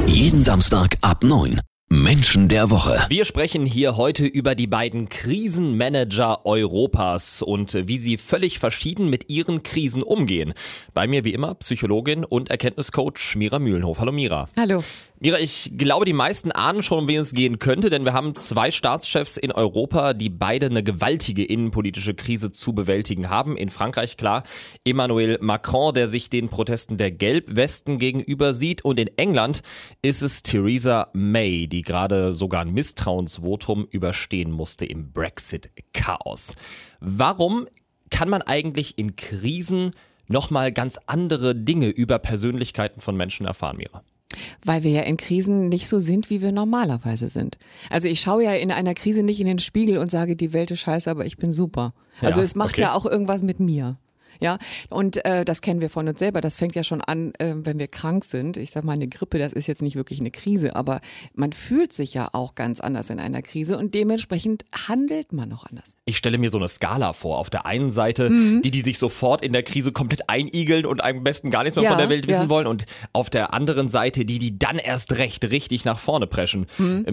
Jeden Samstag ab 9. Menschen der Woche. Wir sprechen hier heute über die beiden Krisenmanager Europas und wie sie völlig verschieden mit ihren Krisen umgehen. Bei mir wie immer Psychologin und Erkenntniscoach Mira Mühlenhof. Hallo Mira. Hallo. Mira, ich glaube, die meisten ahnen schon, um wen es gehen könnte, denn wir haben zwei Staatschefs in Europa, die beide eine gewaltige innenpolitische Krise zu bewältigen haben. In Frankreich, klar, Emmanuel Macron, der sich den Protesten der Gelbwesten gegenüber sieht, und in England ist es Theresa May, die gerade sogar ein Misstrauensvotum überstehen musste im Brexit-Chaos. Warum kann man eigentlich in Krisen nochmal ganz andere Dinge über Persönlichkeiten von Menschen erfahren, Mira? Weil wir ja in Krisen nicht so sind, wie wir normalerweise sind. Also ich schaue ja in einer Krise nicht in den Spiegel und sage, die Welt ist scheiße, aber ich bin super. Also Ja, es macht okay. ja auch irgendwas mit mir. Ja, und das kennen wir von uns selber. Das fängt ja schon an, wenn wir krank sind. Ich sag mal, eine Grippe, das ist jetzt nicht wirklich eine Krise, aber man fühlt sich ja auch ganz anders in einer Krise und dementsprechend handelt man auch anders. Ich stelle mir so eine Skala vor. Auf der einen Seite die sich sofort in der Krise komplett einigeln und am besten gar nichts mehr Ja, von der Welt wissen ja. wollen. Und auf der anderen Seite die dann erst recht richtig nach vorne preschen.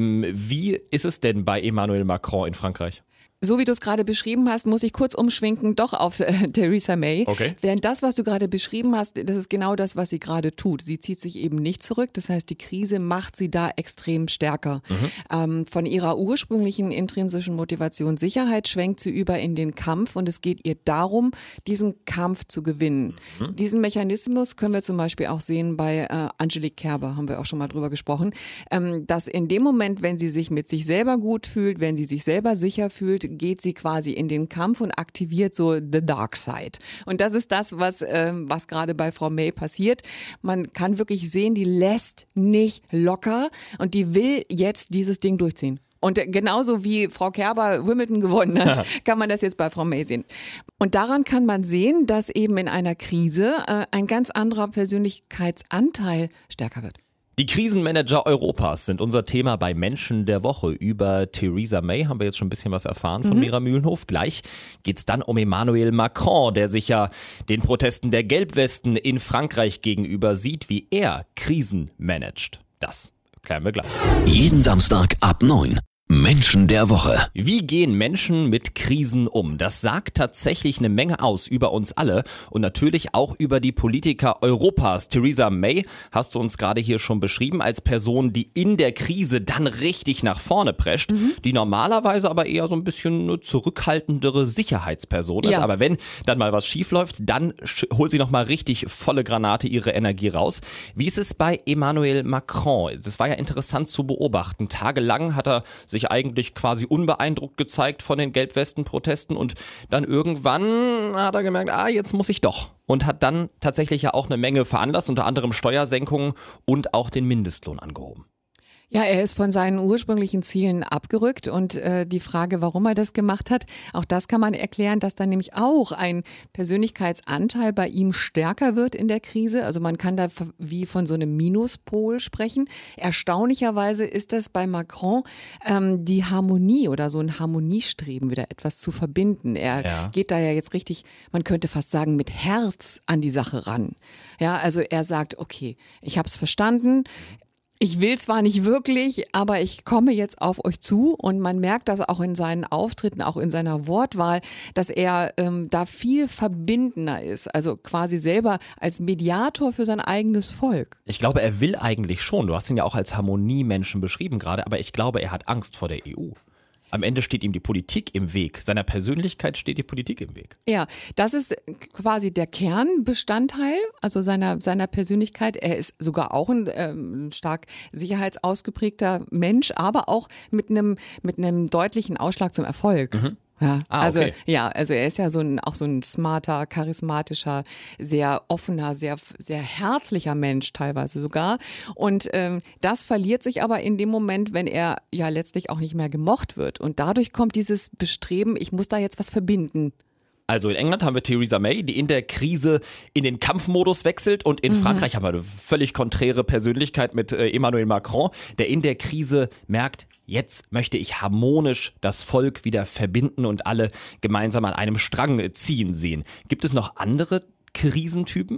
Wie ist es denn bei Emmanuel Macron in Frankreich? So wie du es gerade beschrieben hast, muss ich kurz umschwenken, doch auf Theresa May. Okay. Denn das, was du gerade beschrieben hast, das ist genau das, was sie gerade tut. Sie zieht sich eben nicht zurück. Das heißt, die Krise macht sie da extrem stärker. Von ihrer ursprünglichen intrinsischen Motivation Sicherheit schwenkt sie über in den Kampf und es geht ihr darum, diesen Kampf zu gewinnen. Diesen Mechanismus können wir zum Beispiel auch sehen bei Angelique Kerber, haben wir auch schon mal drüber gesprochen, dass in dem Moment, wenn sie sich mit sich selber gut fühlt, wenn sie sich selber sicher fühlt, geht sie quasi in den Kampf und aktiviert so the dark side. Und das ist das, was gerade bei Frau May passiert. Man kann wirklich sehen, die lässt nicht locker und die will jetzt dieses Ding durchziehen. Und genauso wie Frau Kerber Wimbledon gewonnen hat, kann man das jetzt bei Frau May sehen. Und daran kann man sehen, dass eben in einer Krise ein ganz anderer Persönlichkeitsanteil stärker wird. Die Krisenmanager Europas sind unser Thema bei Menschen der Woche. Über Theresa May haben wir jetzt schon ein bisschen was erfahren von Mira Mühlenhof. Gleich geht's dann um Emmanuel Macron, der sich ja den Protesten der Gelbwesten in Frankreich gegenüber sieht, wie er Krisen managt. Das klären wir gleich. Jeden Samstag ab 9. Menschen der Woche. Wie gehen Menschen mit Krisen um? Das sagt tatsächlich eine Menge aus über uns alle und natürlich auch über die Politiker Europas. Theresa May hast du uns gerade hier schon beschrieben als Person, die in der Krise dann richtig nach vorne prescht, die normalerweise aber eher so ein bisschen eine zurückhaltendere Sicherheitsperson ist. Ja. Aber wenn dann mal was schief läuft, dann holt sie nochmal richtig volle Granate ihre Energie raus. Wie ist es bei Emmanuel Macron? Das war ja interessant zu beobachten. Tagelang hat er sich eigentlich quasi unbeeindruckt gezeigt von den Gelbwesten-Protesten und dann irgendwann hat er gemerkt, jetzt muss ich doch. Und hat dann tatsächlich ja auch eine Menge veranlasst, unter anderem Steuersenkungen und auch den Mindestlohn angehoben. Ja, er ist von seinen ursprünglichen Zielen abgerückt und die Frage, warum er das gemacht hat, auch das kann man erklären, dass dann nämlich auch ein Persönlichkeitsanteil bei ihm stärker wird in der Krise. Also man kann da wie von so einem Minuspol sprechen. Erstaunlicherweise ist das bei Macron die Harmonie oder so ein Harmoniestreben, wieder etwas zu verbinden. Er geht da ja jetzt richtig, man könnte fast sagen, mit Herz an die Sache ran. Ja, also er sagt, okay, ich habe es verstanden. Ich will zwar nicht wirklich, aber ich komme jetzt auf euch zu und man merkt das auch in seinen Auftritten, auch in seiner Wortwahl, dass er da viel verbindender ist, also quasi selber als Mediator für sein eigenes Volk. Ich glaube, er will eigentlich schon. Du hast ihn ja auch als Harmoniemenschen beschrieben gerade, aber ich glaube, er hat Angst vor der EU. Am Ende steht ihm die Politik im Weg. Seiner Persönlichkeit steht die Politik im Weg. Ja, das ist quasi der Kernbestandteil, also seiner Persönlichkeit. Er ist sogar auch ein stark sicherheitsausgeprägter Mensch, aber auch mit einem deutlichen Ausschlag zum Erfolg. Ja, also okay. ja, also er ist ja auch so ein smarter, charismatischer, sehr offener, sehr sehr herzlicher Mensch teilweise sogar. Und das verliert sich aber in dem Moment, wenn er ja letztlich auch nicht mehr gemocht wird. Und dadurch kommt dieses Bestreben, ich muss da jetzt was verbinden. Also in England haben wir Theresa May, die in der Krise in den Kampfmodus wechselt, und in Frankreich haben wir eine völlig konträre Persönlichkeit mit Emmanuel Macron, der in der Krise merkt, jetzt möchte ich harmonisch das Volk wieder verbinden und alle gemeinsam an einem Strang ziehen sehen. Gibt es noch andere Krisentypen?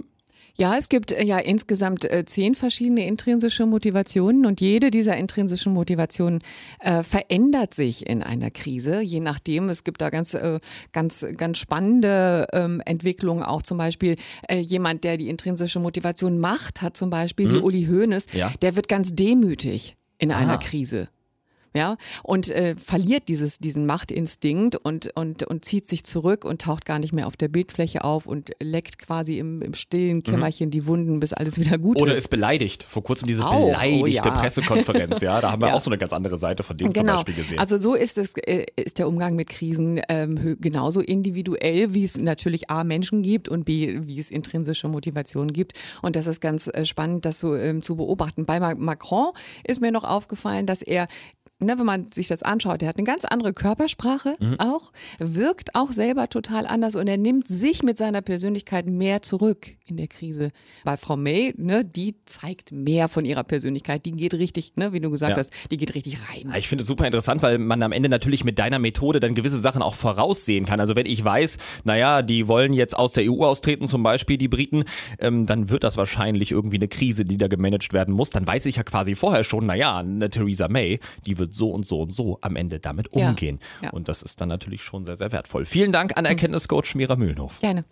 Ja, es gibt ja insgesamt 10 verschiedene intrinsische Motivationen und jede dieser intrinsischen Motivationen verändert sich in einer Krise, je nachdem. Es gibt da ganz spannende Entwicklungen, auch zum Beispiel jemand, der die intrinsische Motivation Macht hat, zum Beispiel wie Uli Hoeneß, der wird ganz demütig in einer Krise. Ja, und verliert diesen Machtinstinkt und zieht sich zurück und taucht gar nicht mehr auf der Bildfläche auf und leckt quasi im stillen Kämmerchen die Wunden, bis alles wieder gut ist. Oder ist beleidigt. Vor kurzem diese beleidigte Pressekonferenz, ja, da haben wir auch so eine ganz andere Seite von dem zum Beispiel gesehen. Also so ist der Umgang mit Krisen genauso individuell, wie es natürlich A, Menschen gibt und B, wie es intrinsische Motivationen gibt. Und das ist ganz spannend, das so zu beobachten. Bei Macron ist mir noch aufgefallen, dass er, wenn man sich das anschaut, der hat eine ganz andere Körpersprache auch, wirkt auch selber total anders und er nimmt sich mit seiner Persönlichkeit mehr zurück in der Krise. Bei Frau May, die zeigt mehr von ihrer Persönlichkeit, die geht richtig, wie du gesagt hast, die geht richtig rein. Ich finde es super interessant, weil man am Ende natürlich mit deiner Methode dann gewisse Sachen auch voraussehen kann. Also wenn ich weiß, die wollen jetzt aus der EU austreten, zum Beispiel die Briten, dann wird das wahrscheinlich irgendwie eine Krise, die da gemanagt werden muss. Dann weiß ich ja quasi vorher schon, eine Theresa May, die wird so und so und so am Ende damit umgehen. Ja. Und das ist dann natürlich schon sehr, sehr wertvoll. Vielen Dank an Erkenntniscoach Mira Mühlenhof. Gerne.